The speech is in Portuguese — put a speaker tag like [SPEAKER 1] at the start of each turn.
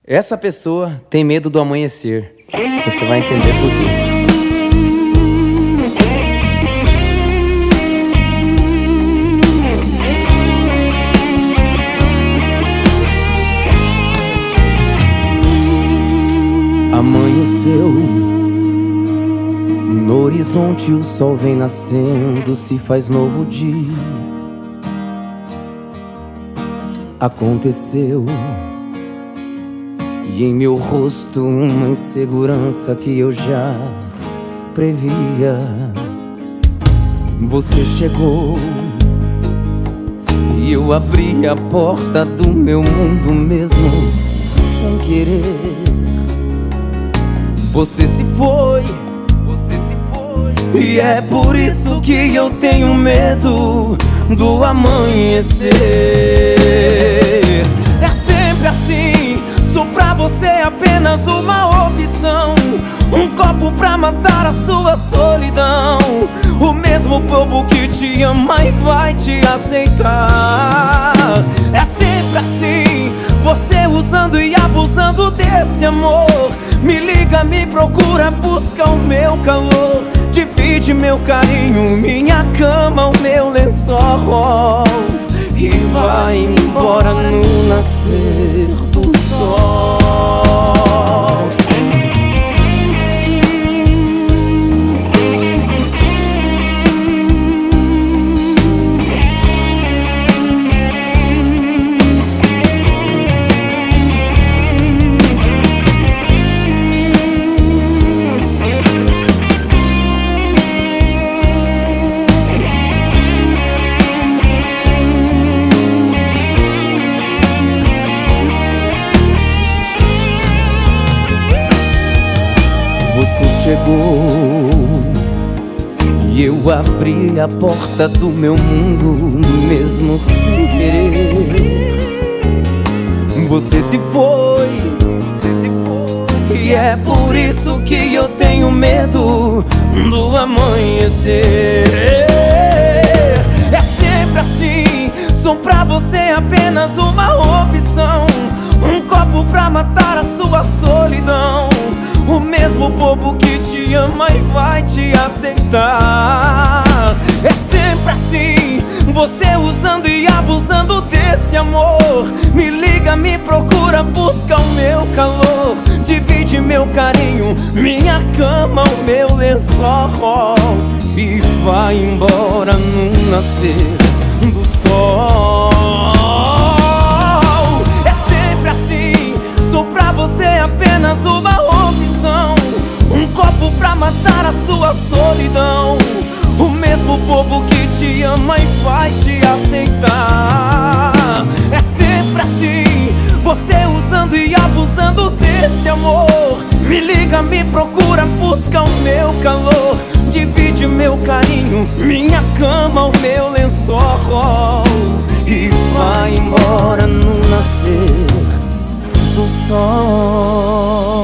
[SPEAKER 1] Essa pessoa tem medo do amanhecer. Você vai entender por quê. Amanheceu, no horizonte o sol vem nascendo, se faz novo dia. Aconteceu, e em meu rosto uma insegurança que eu já previa. Você chegou e eu abri a porta do meu mundo mesmo sem querer. Você se foi, e é por isso que eu tenho medo do amanhecer. É sempre assim, sou pra você apenas uma opção, um copo pra matar a sua solidão. O mesmo bobo que te ama e vai te aceitar. É sempre assim, você usando e abusando desse amor. Me liga, me procura, busca o meu calor, divide meu carinho, minha cama, o meu lençol, e vai embora no nascer do sol. Você chegou e eu abri a porta do meu mundo mesmo sem querer. Você se foi, e é por isso que eu tenho medo do amanhecer. É sempre assim, sou pra você apenas uma opção, um copo pra matar a sua solidão. O mesmo bobo que te ama e vai te aceitar. É sempre assim, você usando e abusando desse amor. Me liga, me procura, busca o meu calor, divide meu carinho, minha cama, o meu lençol, e vai embora no nascer do sol. É sempre assim, sou pra você apenas uma opção, um copo pra matar a sua solidão. O mesmo bobo que te ama e vai te aceitar. É sempre assim, você usando e abusando desse amor. Me liga, me procura, busca o meu calor, divide meu carinho, minha cama, o meu lençol, e vai embora no nascer do sol.